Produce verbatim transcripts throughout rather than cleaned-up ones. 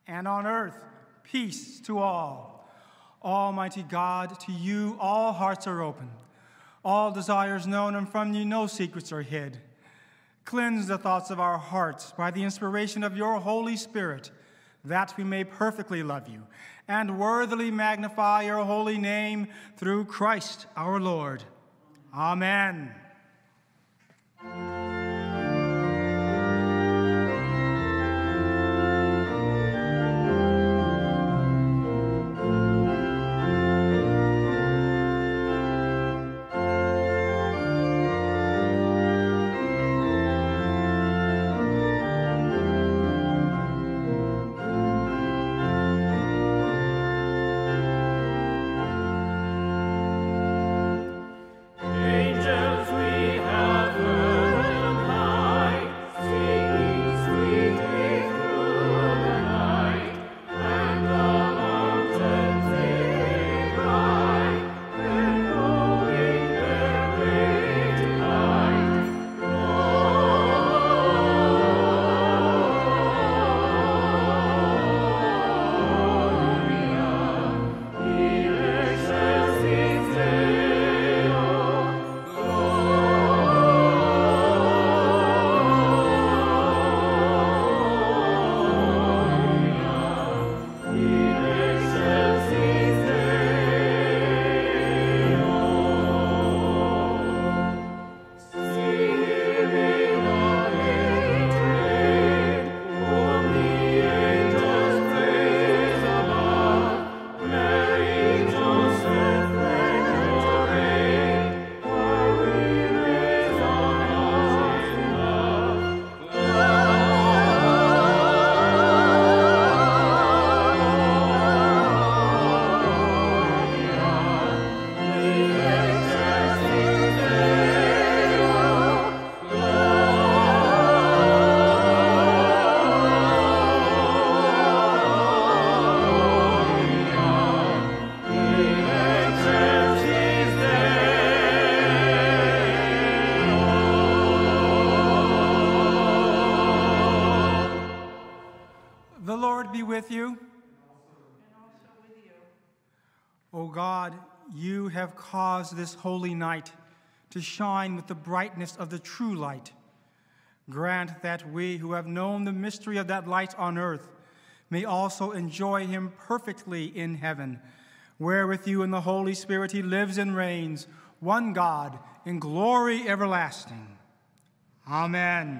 and on earth peace to all. Almighty God, to you all hearts are open, all desires known, and from you no secrets are hid. Cleanse the thoughts of our hearts by the inspiration of your Holy Spirit, that we may perfectly love you and worthily magnify your holy name through Christ our Lord. Amen. With you. And also with you. O God, you have caused this holy night to shine with the brightness of the true light. Grant that we who have known the mystery of that light on earth may also enjoy him perfectly in heaven, where with you in the Holy Spirit he lives and reigns, one God, in glory everlasting. Amen.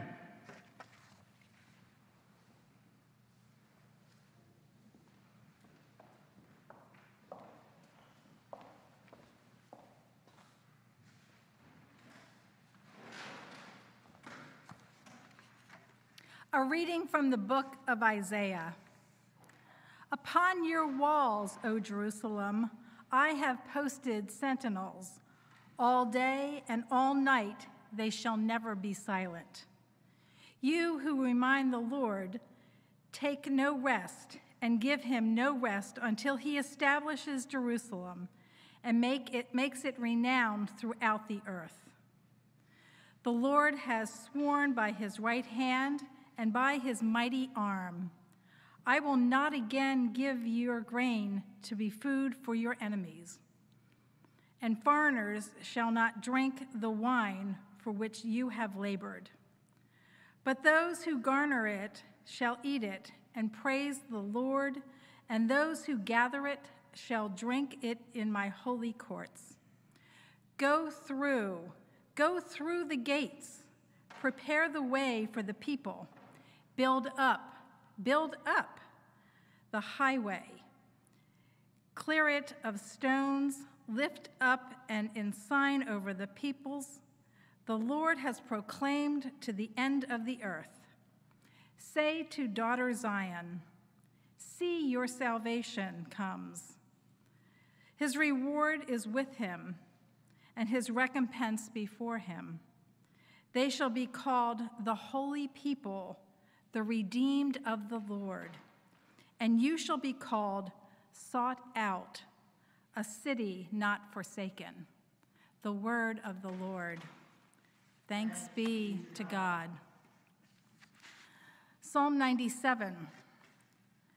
A reading from the book of Isaiah. Upon your walls, O Jerusalem, I have posted sentinels. All day and all night they shall never be silent. You who remind the Lord, take no rest and give him no rest until he establishes Jerusalem and make it, makes it renowned throughout the earth. The Lord has sworn by his right hand and by his mighty arm, I will not again give your grain to be food for your enemies, and foreigners shall not drink the wine for which you have labored. But those who garner it shall eat it and praise the Lord, and those who gather it shall drink it in my holy courts. Go through, go through the gates, prepare the way for the people. Build up, build up the highway. Clear it of stones, lift up an ensign over the peoples. The Lord has proclaimed to the end of the earth. Say to daughter Zion, see, your salvation comes. His reward is with him, and his recompense before him. They shall be called the holy people, the redeemed of the Lord. And you shall be called sought out, a city not forsaken. The word of the Lord. Thanks be to God. Psalm ninety-seven.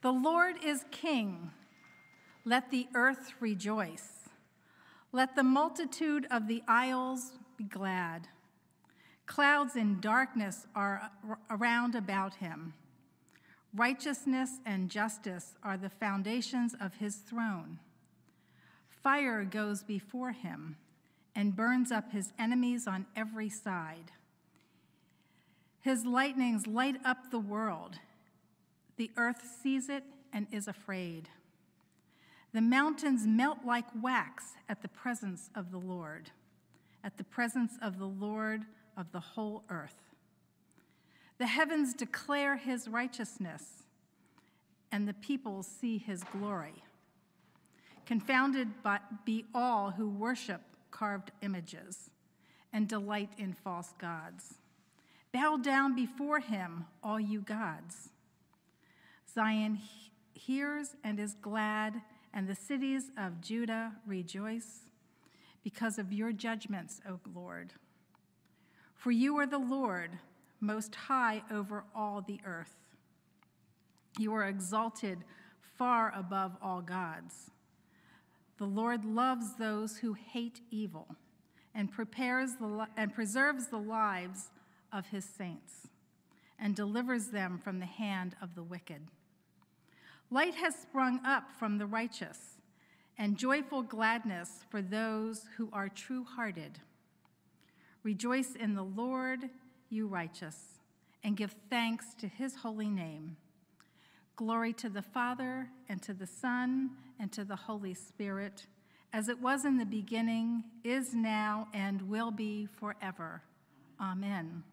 The Lord is king. Let the earth rejoice. Let the multitude of the isles be glad. Clouds and darkness are around about him. Righteousness and justice are the foundations of his throne. Fire goes before him and burns up his enemies on every side. His lightnings light up the world. The earth sees it and is afraid. The mountains melt like wax at the presence of the Lord, at the presence of the Lord of the whole earth. The heavens declare his righteousness, and the peoples see his glory. Confounded be all who worship carved images and delight in false gods. Bow down before him, all you gods. Zion hears and is glad, and the cities of Judah rejoice because of your judgments, O Lord. For you are the Lord, most high over all the earth. You are exalted far above all gods. The Lord loves those who hate evil and prepares the and preserves the lives of his saints and delivers them from the hand of the wicked. Light has sprung up from the righteous, and joyful gladness for those who are true-hearted. Rejoice in the Lord, you righteous, and give thanks to his holy name. Glory to the Father, and to the Son, and to the Holy Spirit, as it was in the beginning, is now, and will be forever. Amen.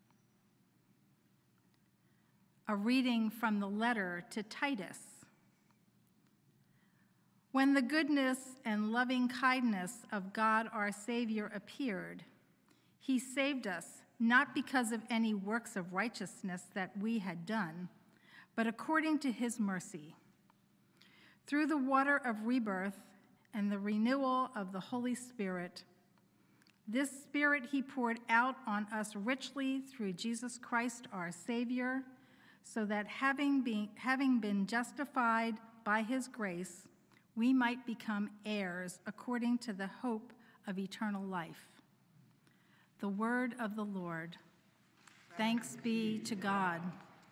A reading from the letter to Titus. When the goodness and loving kindness of God our Savior appeared, he saved us, not because of any works of righteousness that we had done, but according to his mercy. Through the water of rebirth and the renewal of the Holy Spirit, this Spirit he poured out on us richly through Jesus Christ our Savior, so that having been, having been justified by his grace, we might become heirs according to the hope of eternal life. The word of the Lord. Thanks be to God.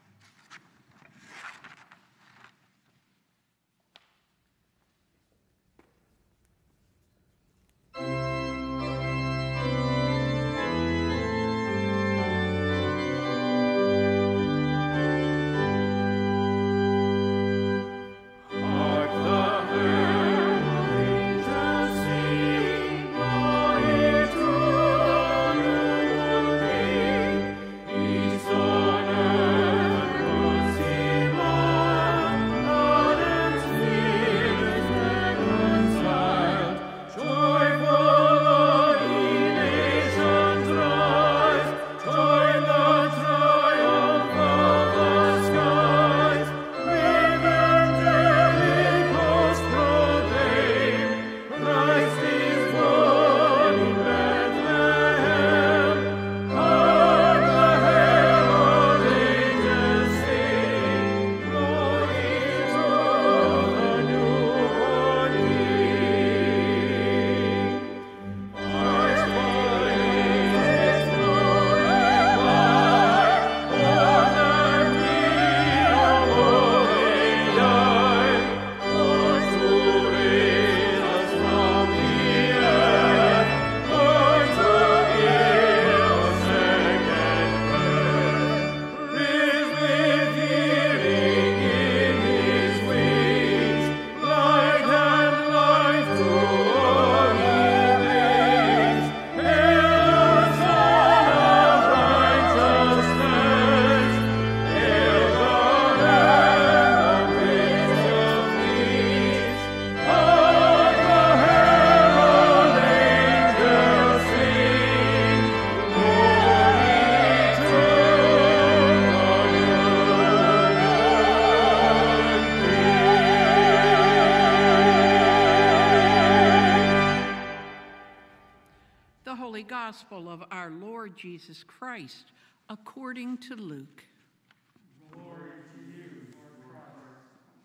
Gospel of our Lord Jesus Christ according to Luke. Glory to you, Lord Christ.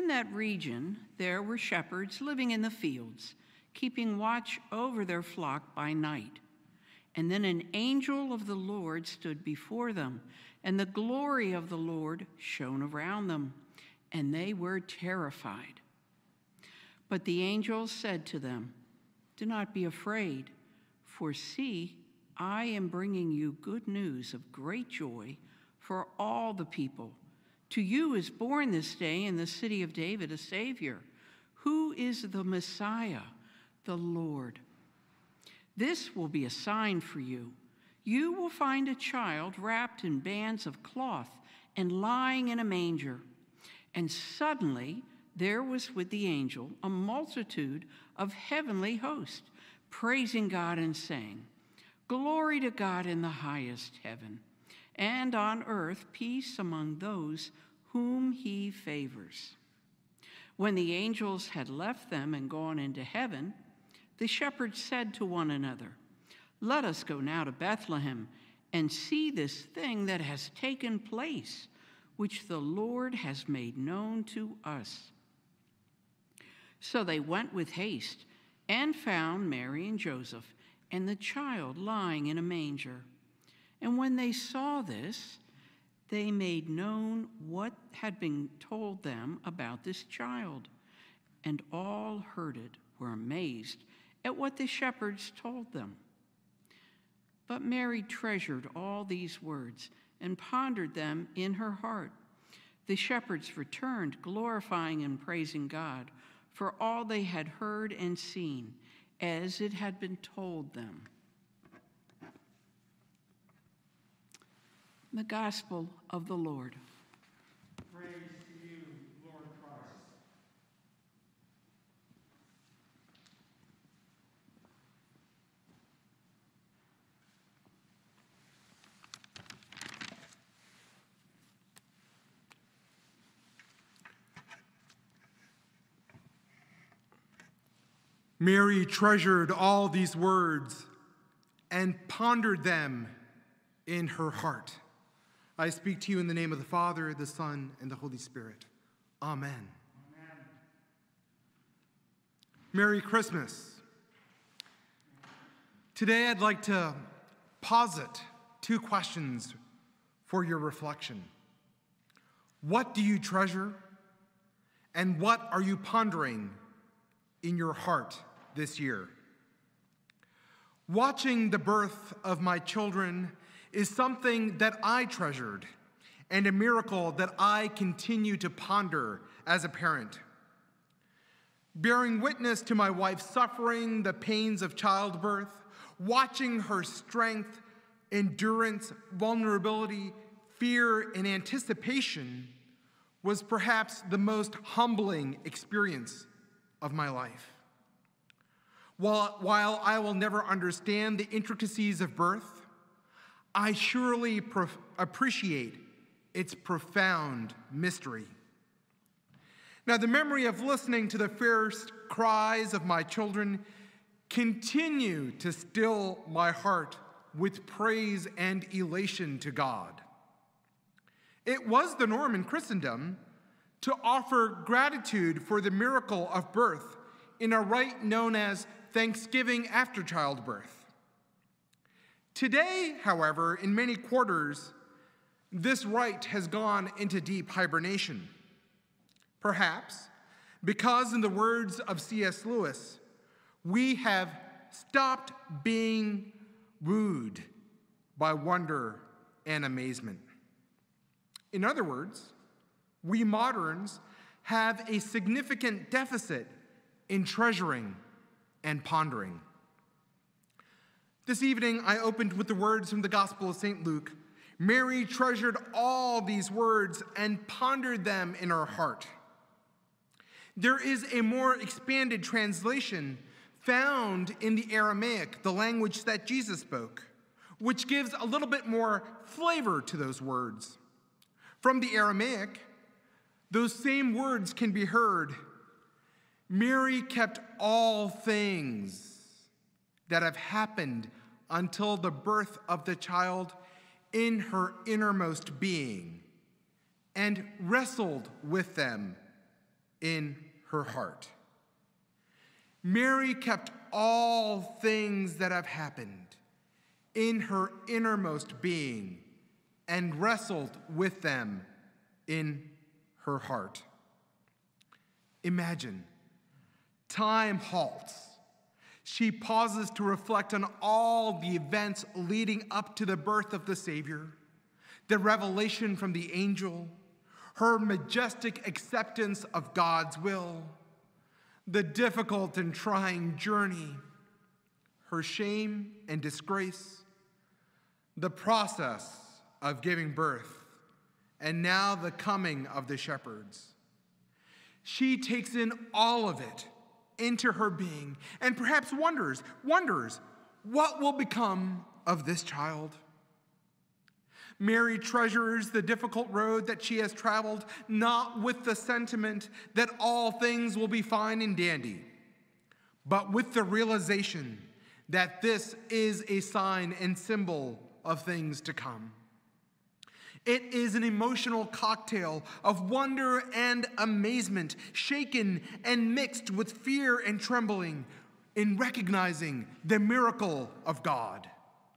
In that region, there were shepherds living in the fields, keeping watch over their flock by night. And then an angel of the Lord stood before them, and the glory of the Lord shone around them, and they were terrified. But the angel said to them, "Do not be afraid, for see, I am bringing you good news of great joy for all the people. To you is born this day in the city of David a Savior, who is the Messiah, the Lord. This will be a sign for you. You will find a child wrapped in bands of cloth and lying in a manger." And suddenly there was with the angel a multitude of heavenly hosts, praising God and saying, "Glory to God in the highest heaven, and on earth peace among those whom he favors." When the angels had left them and gone into heaven, the shepherds said to one another, "Let us go now to Bethlehem and see this thing that has taken place, which the Lord has made known to us." So they went with haste and found Mary and Joseph and the child lying in a manger. And when they saw this, they made known what had been told them about this child. And all heard it were amazed at what the shepherds told them. But Mary treasured all these words and pondered them in her heart. The shepherds returned, glorifying and praising God for all they had heard and seen, as it had been told them. The Gospel of the Lord. Praise to you, Lord Christ. Mary treasured all these words and pondered them in her heart. I speak to you in the name of the Father, the Son, and the Holy Spirit. Amen. Amen. Merry Christmas. Today I'd like to posit two questions for your reflection. What do you treasure? And what are you pondering in your heart this year? Watching the birth of my children is something that I treasured and a miracle that I continue to ponder as a parent. Bearing witness to my wife's suffering, the pains of childbirth, watching her strength, endurance, vulnerability, fear, and anticipation was perhaps the most humbling experience of my life. While, while I will never understand the intricacies of birth, I surely prof- appreciate its profound mystery. Now, the memory of listening to the first cries of my children continue to still my heart with praise and elation to God. It was the norm in Christendom to offer gratitude for the miracle of birth in a rite known as Thanksgiving after childbirth. Today, however, in many quarters, this rite has gone into deep hibernation. Perhaps because, in the words of C S Lewis, we have stopped being wooed by wonder and amazement. In other words, we moderns have a significant deficit in treasuring and pondering. This evening, I opened with the words from the Gospel of Saint Luke. Mary treasured all these words and pondered them in her heart. There is a more expanded translation found in the Aramaic, the language that Jesus spoke, which gives a little bit more flavor to those words. From the Aramaic, those same words can be heard. Mary kept all things that have happened until the birth of the child in her innermost being, and wrestled with them in her heart. Mary kept all things that have happened in her innermost being and wrestled with them in her heart. Imagine, time halts. She pauses to reflect on all the events leading up to the birth of the Savior, the revelation from the angel, her majestic acceptance of God's will, the difficult and trying journey, her shame and disgrace, the process of giving birth, and now the coming of the shepherds. She takes in all of it into her being and perhaps wonders, wonders, what will become of this child? Mary treasures the difficult road that she has traveled, not with the sentiment that all things will be fine and dandy, but with the realization that this is a sign and symbol of things to come. It is an emotional cocktail of wonder and amazement, shaken and mixed with fear and trembling in recognizing the miracle of God.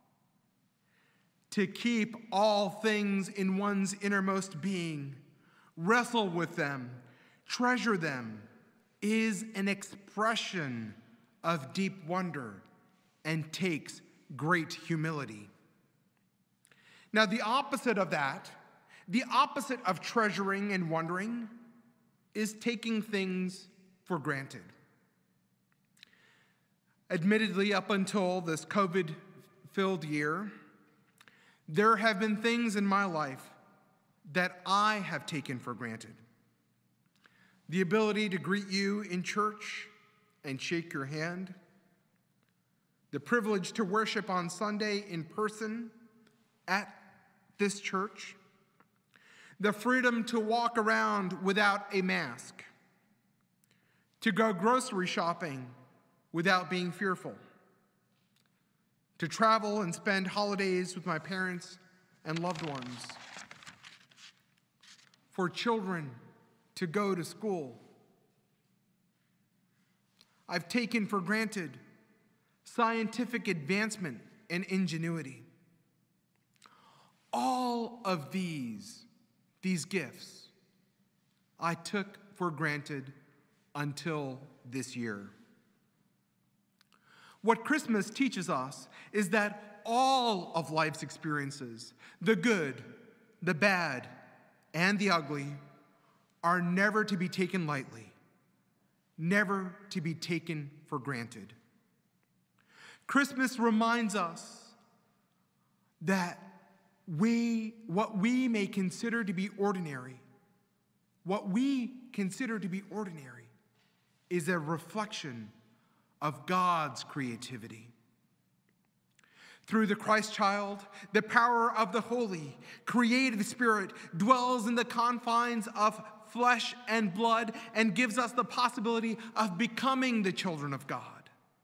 To keep all things in one's innermost being, wrestle with them, treasure them, is an expression of deep wonder and takes great humility. Now, the opposite of that, the opposite of treasuring and wondering, is taking things for granted. Admittedly, up until this COVID-filled year, there have been things in my life that I have taken for granted. The ability to greet you in church and shake your hand, the privilege to worship on Sunday in person at this church, the freedom to walk around without a mask, to go grocery shopping without being fearful, to travel and spend holidays with my parents and loved ones, for children to go to school. I've taken for granted scientific advancement and ingenuity. All of these, these gifts, I took for granted until this year. What Christmas teaches us is that all of life's experiences, the good, the bad, and the ugly, are never to be taken lightly, never to be taken for granted. Christmas reminds us that we, what we may consider to be ordinary, what we consider to be ordinary is a reflection of God's creativity. Through the Christ child, the power of the Holy, creative Spirit dwells in the confines of flesh and blood and gives us the possibility of becoming the children of God.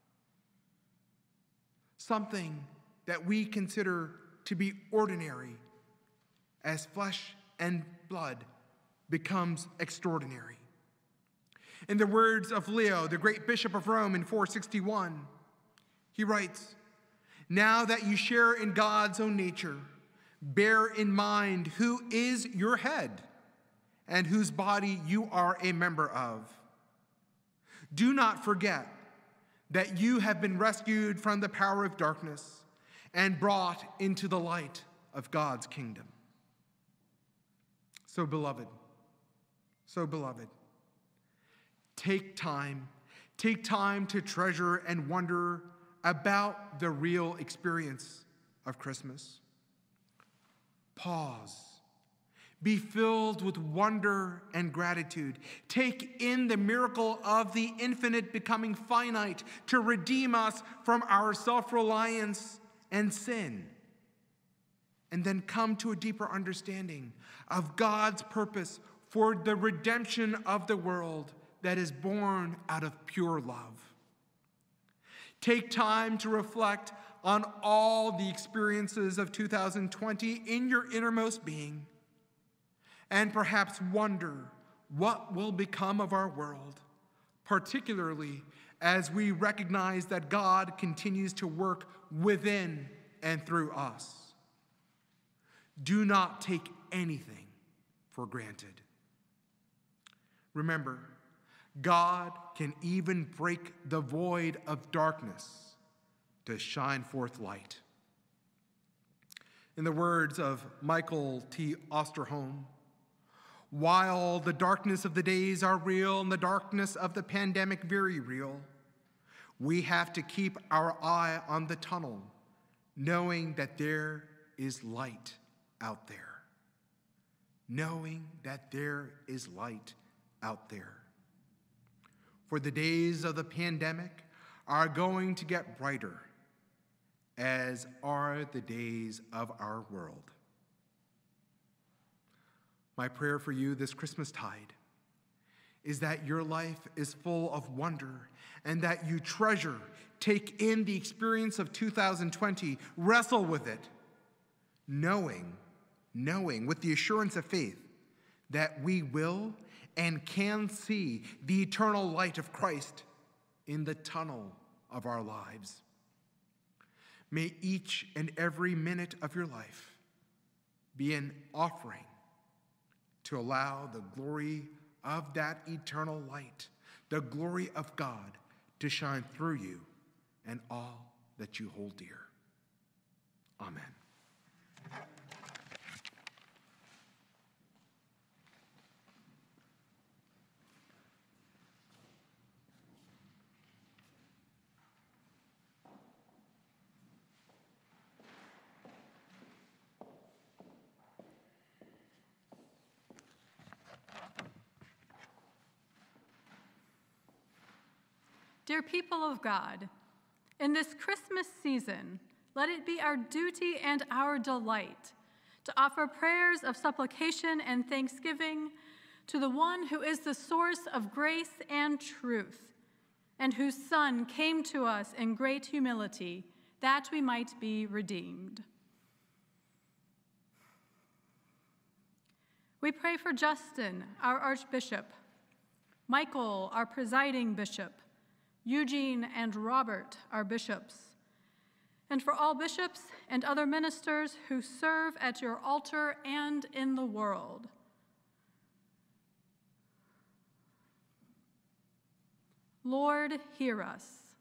Something that we consider to be ordinary as flesh and blood becomes extraordinary. In the words of Leo, the great bishop of Rome, in four sixty-one, he writes, "Now that you share in God's own nature, bear in mind who is your head and whose body you are a member of. Do not forget that you have been rescued from the power of darkness and brought into the light of God's kingdom." So, beloved, so beloved, take time, take time to treasure and wonder about the real experience of Christmas. Pause. Be filled with wonder and gratitude. Take in the miracle of the infinite becoming finite to redeem us from our self-reliance and sin. And then come to a deeper understanding of God's purpose for the redemption of the world that is born out of pure love. Take time to reflect on all the experiences of two thousand twenty in your innermost being, and perhaps wonder what will become of our world, particularly as we recognize that God continues to work within and through us. Do not take anything for granted. Remember, God can even break the void of darkness to shine forth light. In the words of Michael T. Osterholm, while the darkness of the days are real and the darkness of the pandemic very real, we have to keep our eye on the tunnel, knowing that there is light out there. Knowing that there is light out there. For the days of the pandemic are going to get brighter, as are the days of our world. My prayer for you this Christmastide is that your life is full of wonder and that you treasure, take in the experience of two thousand twenty, wrestle with it, knowing, knowing with the assurance of faith that we will and can see the eternal light of Christ in the tunnel of our lives. May each and every minute of your life be an offering to allow the glory of that eternal light, the glory of God, to shine through you and all that you hold dear. Amen. Dear people of God, in this Christmas season, let it be our duty and our delight to offer prayers of supplication and thanksgiving to the one who is the source of grace and truth, and whose Son came to us in great humility, that we might be redeemed. We pray for Justin, our Archbishop, Michael, our presiding bishop, Eugene and Robert, our bishops, and for all bishops and other ministers who serve at your altar and in the world. Lord, hear us.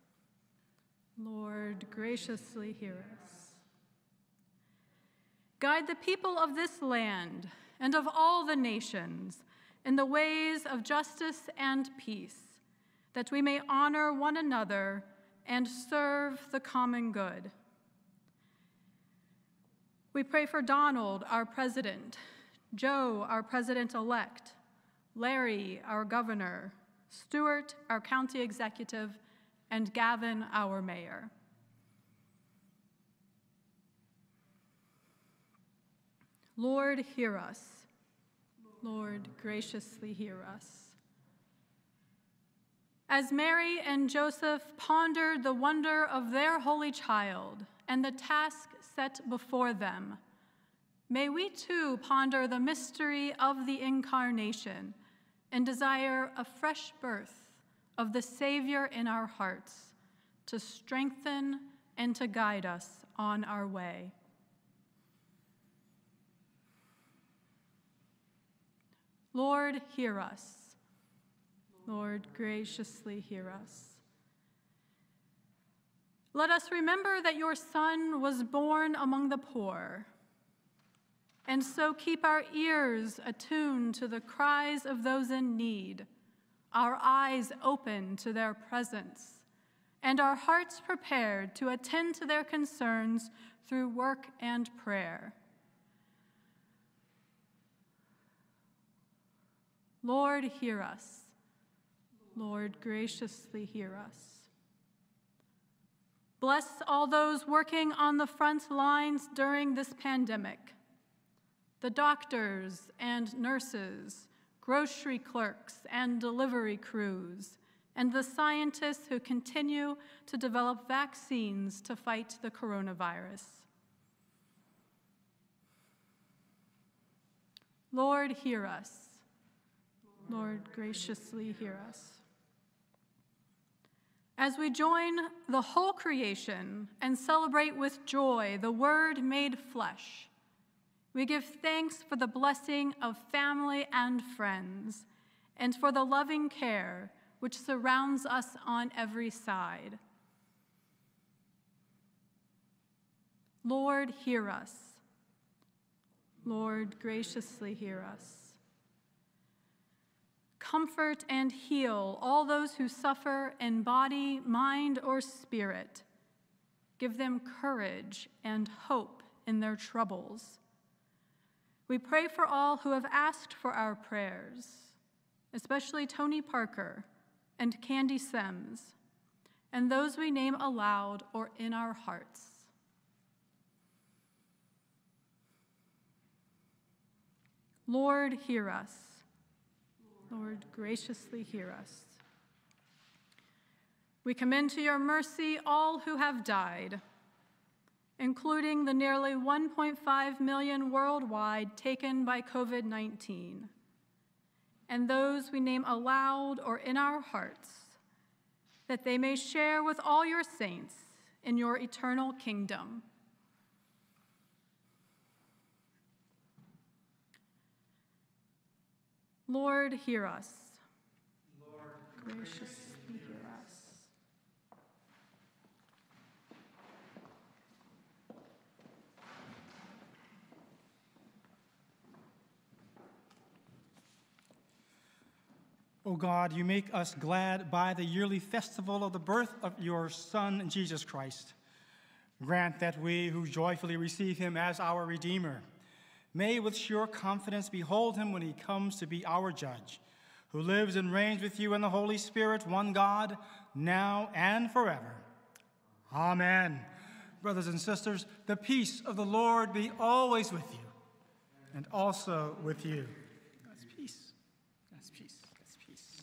Lord, graciously hear us. Guide the people of this land and of all the nations in the ways of justice and peace, that we may honor one another and serve the common good. We pray for Donald, our president, Joe, our president-elect, Larry, our governor, Stuart, our county executive, and Gavin, our mayor. Lord, hear us. Lord, graciously hear us. As Mary and Joseph pondered the wonder of their holy child and the task set before them, may we too ponder the mystery of the Incarnation and desire a fresh birth of the Savior in our hearts to strengthen and to guide us on our way. Lord, hear us. Lord, graciously hear us. Let us remember that your Son was born among the poor, and so keep our ears attuned to the cries of those in need, our eyes open to their presence, and our hearts prepared to attend to their concerns through work and prayer. Lord, hear us. Lord, graciously hear us. Bless all those working on the front lines during this pandemic, the doctors and nurses, grocery clerks and delivery crews, and the scientists who continue to develop vaccines to fight the coronavirus. Lord, hear us. Lord, Lord, graciously hear us. As we join the whole creation and celebrate with joy the Word made flesh, we give thanks for the blessing of family and friends, and for the loving care which surrounds us on every side. Lord, hear us. Lord, graciously hear us. Comfort and heal all those who suffer in body, mind, or spirit. Give them courage and hope in their troubles. We pray for all who have asked for our prayers, especially Tony Parker and Candy Sims, and those we name aloud or in our hearts. Lord, hear us. Lord, graciously hear us. We commend to your mercy all who have died, including the nearly one point five million worldwide taken by COVID nineteen, and those we name aloud or in our hearts, that they may share with all your saints in your eternal kingdom. Lord, hear us. Lord, graciously hear us. O God, you make us glad by the yearly festival of the birth of your Son, Jesus Christ. Grant that we who joyfully receive him as our Redeemer may with sure confidence behold him when he comes to be our judge, who lives and reigns with you in the Holy Spirit, one God, now and forever. Amen. Brothers and sisters, the peace of the Lord be always with you, and also with you. God's peace. God's peace. God's peace.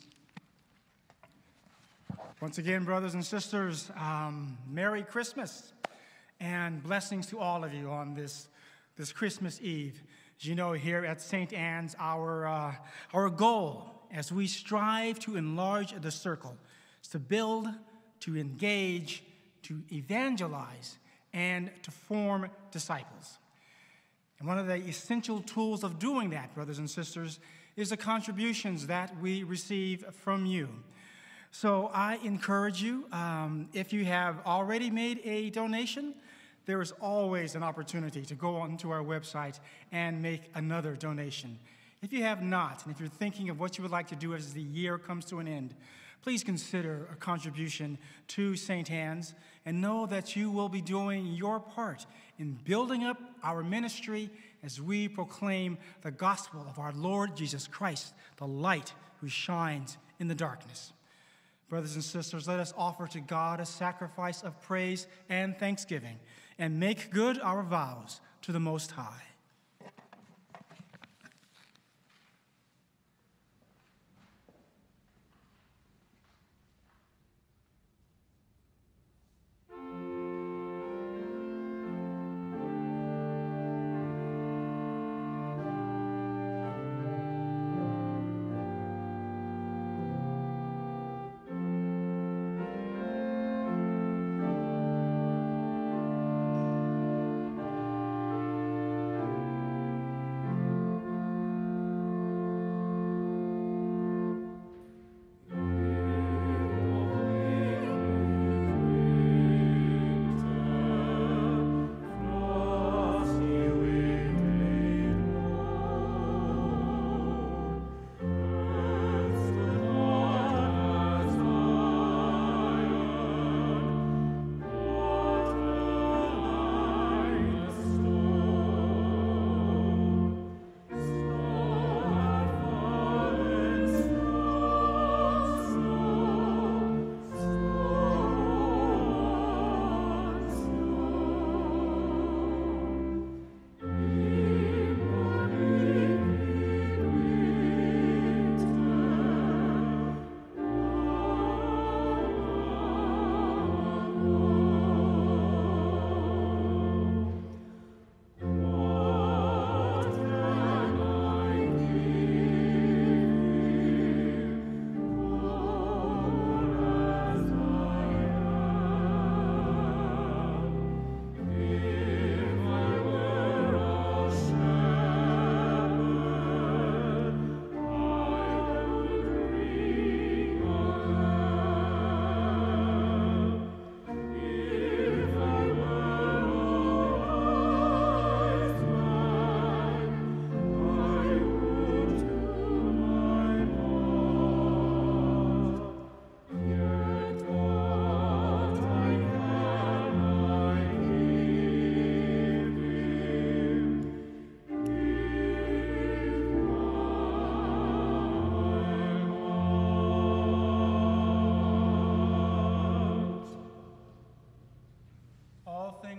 Once again, brothers and sisters, um, Merry Christmas, and blessings to all of you on this This Christmas Eve. As you know, here at Saint Anne's, our, uh, our goal as we strive to enlarge the circle is to build, to engage, to evangelize, and to form disciples. And one of the essential tools of doing that, brothers and sisters, is the contributions that we receive from you. So I encourage you, um, if you have already made a donation, there is always an opportunity to go onto our website and make another donation. If you have not, and if you're thinking of what you would like to do as the year comes to an end, please consider a contribution to Saint Anne's and know that you will be doing your part in building up our ministry as we proclaim the gospel of our Lord Jesus Christ, the light who shines in the darkness. Brothers and sisters, let us offer to God a sacrifice of praise and thanksgiving, and make good our vows to the Most High.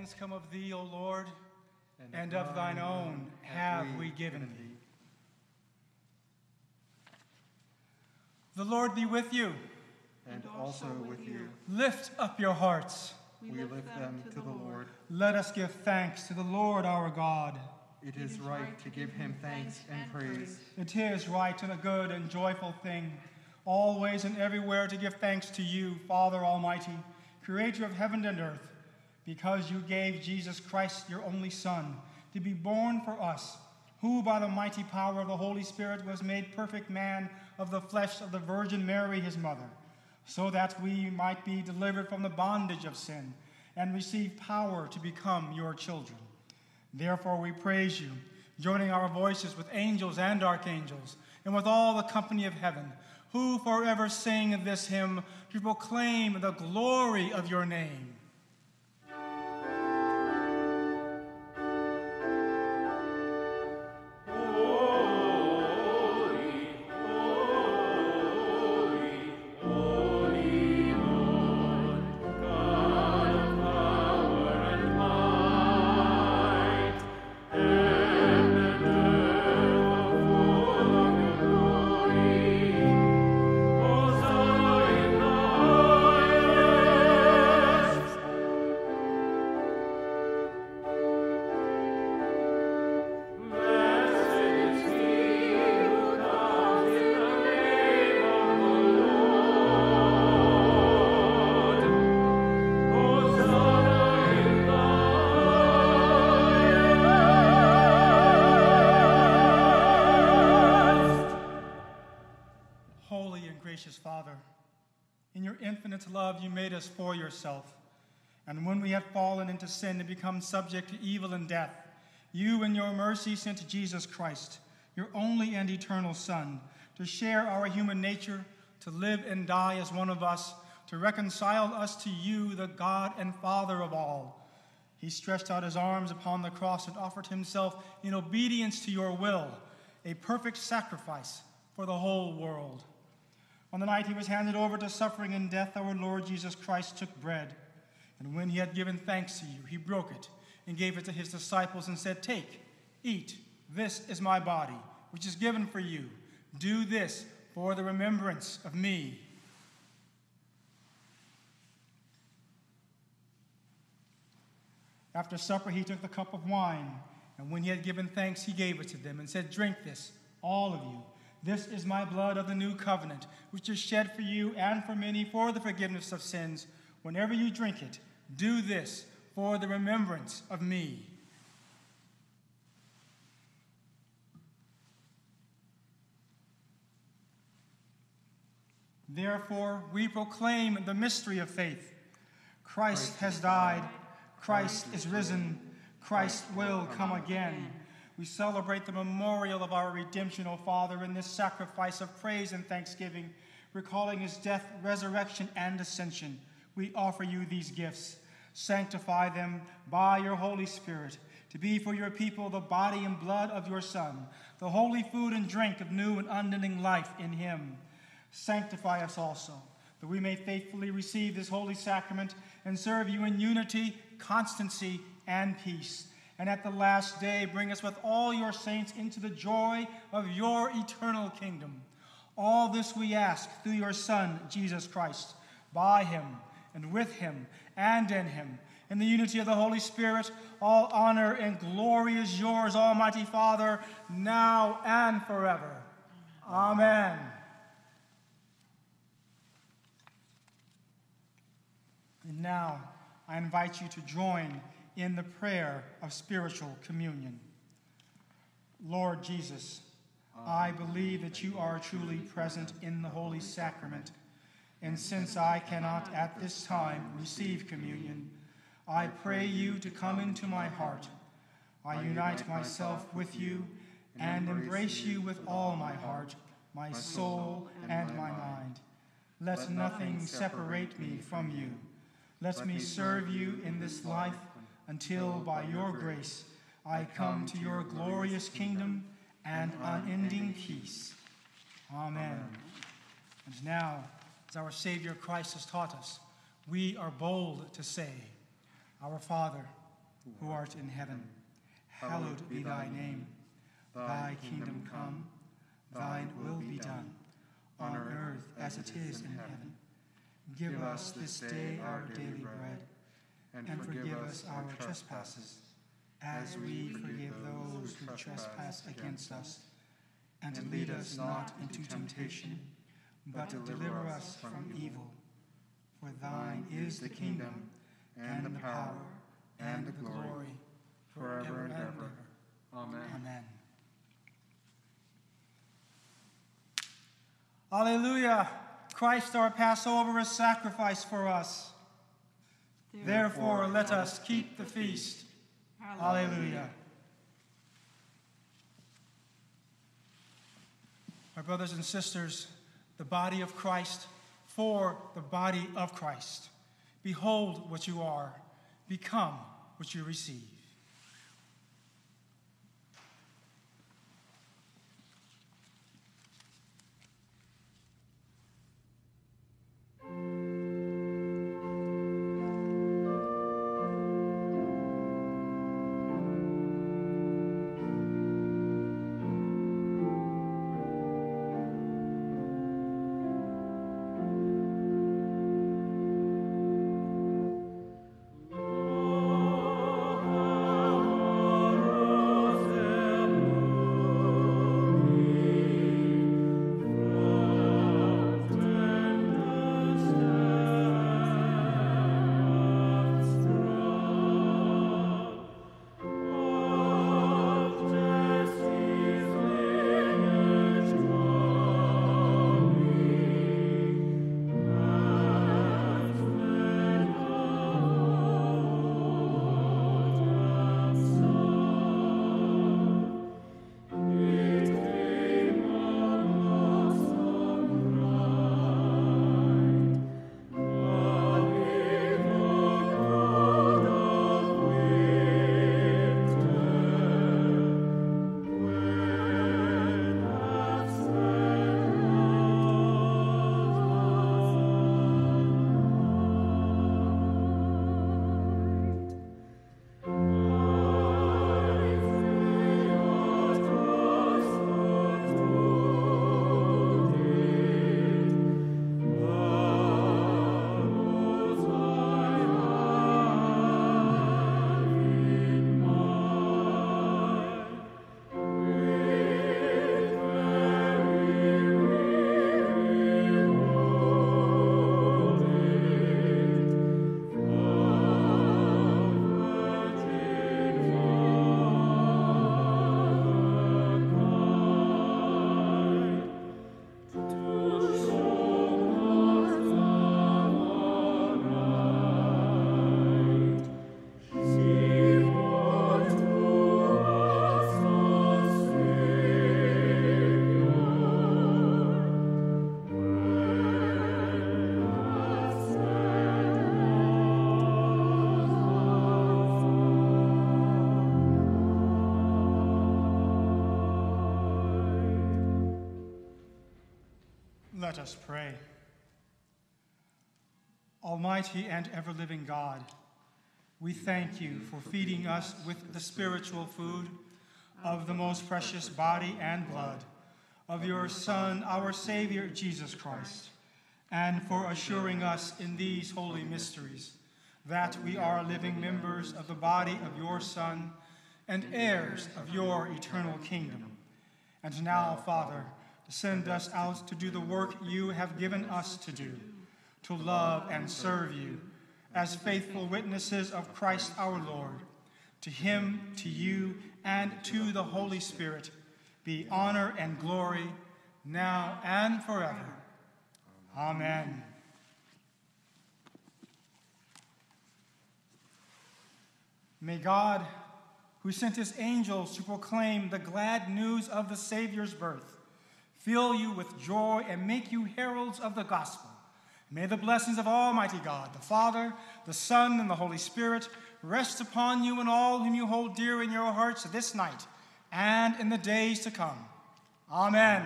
things come of thee, O Lord, and, and of thine own have we given thee. The Lord be with you. And also with you. Lift up your hearts. We lift them to the Lord. Let us give thanks to the Lord our God. It is right to give him thanks and praise. It is right and a good and joyful thing, always and everywhere to give thanks to you, Father Almighty, creator of heaven and earth, because you gave Jesus Christ, your only Son, to be born for us, who by the mighty power of the Holy Spirit was made perfect man of the flesh of the Virgin Mary, his mother, so that we might be delivered from the bondage of sin and receive power to become your children. Therefore we praise you, joining our voices with angels and archangels, and with all the company of heaven, who forever sing this hymn to proclaim the glory of your name. Father, in your infinite love, you made us for yourself. And when we had fallen into sin and become subject to evil and death, you in your mercy sent Jesus Christ, your only and eternal Son, to share our human nature, to live and die as one of us, to reconcile us to you, the God and Father of all. He stretched out his arms upon the cross and offered himself in obedience to your will, a perfect sacrifice for the whole world. On the night he was handed over to suffering and death, our Lord Jesus Christ took bread, and when he had given thanks to you, he broke it and gave it to his disciples and said, "Take, eat, this is my body, which is given for you. Do this for the remembrance of me." After supper, he took the cup of wine, and when he had given thanks, he gave it to them and said, "Drink this, all of you. This is my blood of the new covenant, which is shed for you and for many for the forgiveness of sins. Whenever you drink it, do this for the remembrance of me." Therefore, we proclaim the mystery of faith. Christ has died. Christ is risen. Christ will come again. We celebrate the memorial of our redemption, O Father, in this sacrifice of praise and thanksgiving, recalling his death, resurrection, and ascension. We offer you these gifts. Sanctify them by your Holy Spirit, to be for your people the body and blood of your Son, the holy food and drink of new and unending life in him. Sanctify us also, that we may faithfully receive this holy sacrament and serve you in unity, constancy, and peace. And at the last day, bring us with all your saints into the joy of your eternal kingdom. All this we ask through your Son, Jesus Christ, by him and with him and in him. In the unity of the Holy Spirit, all honor and glory is yours, Almighty Father, now and forever. Amen. And now, I invite you to join in the prayer of spiritual communion. Lord Jesus, I believe that you are truly present in the Holy Sacrament, and since I cannot at this time receive communion, I pray you to come into my heart. I unite myself with you and embrace you with all my heart, my soul, and my mind. Let nothing separate me from you. Let me serve you in this life until, by your grace, I come to your glorious kingdom and unending peace. Amen. And now, as our Savior Christ has taught us, we are bold to say, Our Father, who art in heaven, hallowed be thy name. Thy kingdom come, thine will be done, on earth as it is in heaven. Give us this day our daily bread, and forgive us our trespasses, as we forgive those who trespass against us. And lead us not into temptation, but deliver us from evil. For thine is the kingdom, and the power, and the glory, forever and ever. Amen. Amen. Alleluia! Christ our Passover is sacrificed for us. Therefore, let us keep the feast. Alleluia. My brothers and sisters, the body of Christ for the body of Christ. Behold what you are. Become what you receive. Let us pray. Almighty and ever-living God, we thank you for feeding us with the spiritual food of the most precious body and blood of your Son, our Savior, Jesus Christ, and for assuring us in these holy mysteries that we are living members of the body of your Son and heirs of your eternal kingdom. And now, Father, send us out to do the work you have given us to do, to love and serve you as faithful witnesses of Christ our Lord. To him, to you, and to the Holy Spirit be honor and glory now and forever. Amen. May God, who sent his angels to proclaim the glad news of the Savior's birth, fill you with joy and make you heralds of the gospel. May the blessings of Almighty God, the Father, the Son, and the Holy Spirit rest upon you and all whom you hold dear in your hearts this night and in the days to come. Amen.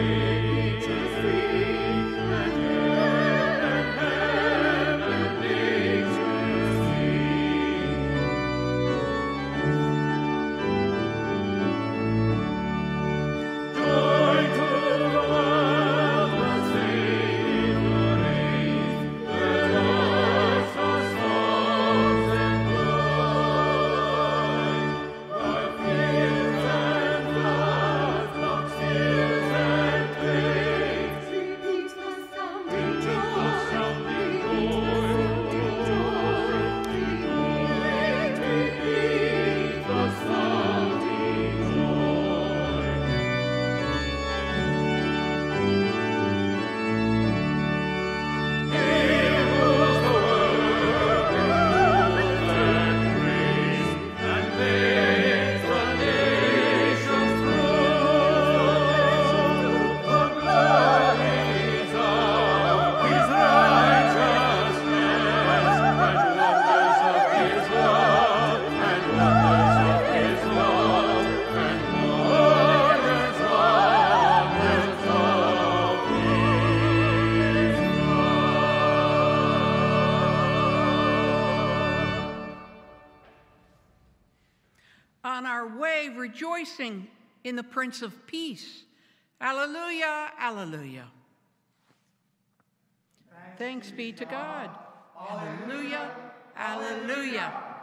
On our way, rejoicing in the Prince of Peace. Alleluia, alleluia. Thanks be to God. Alleluia, alleluia.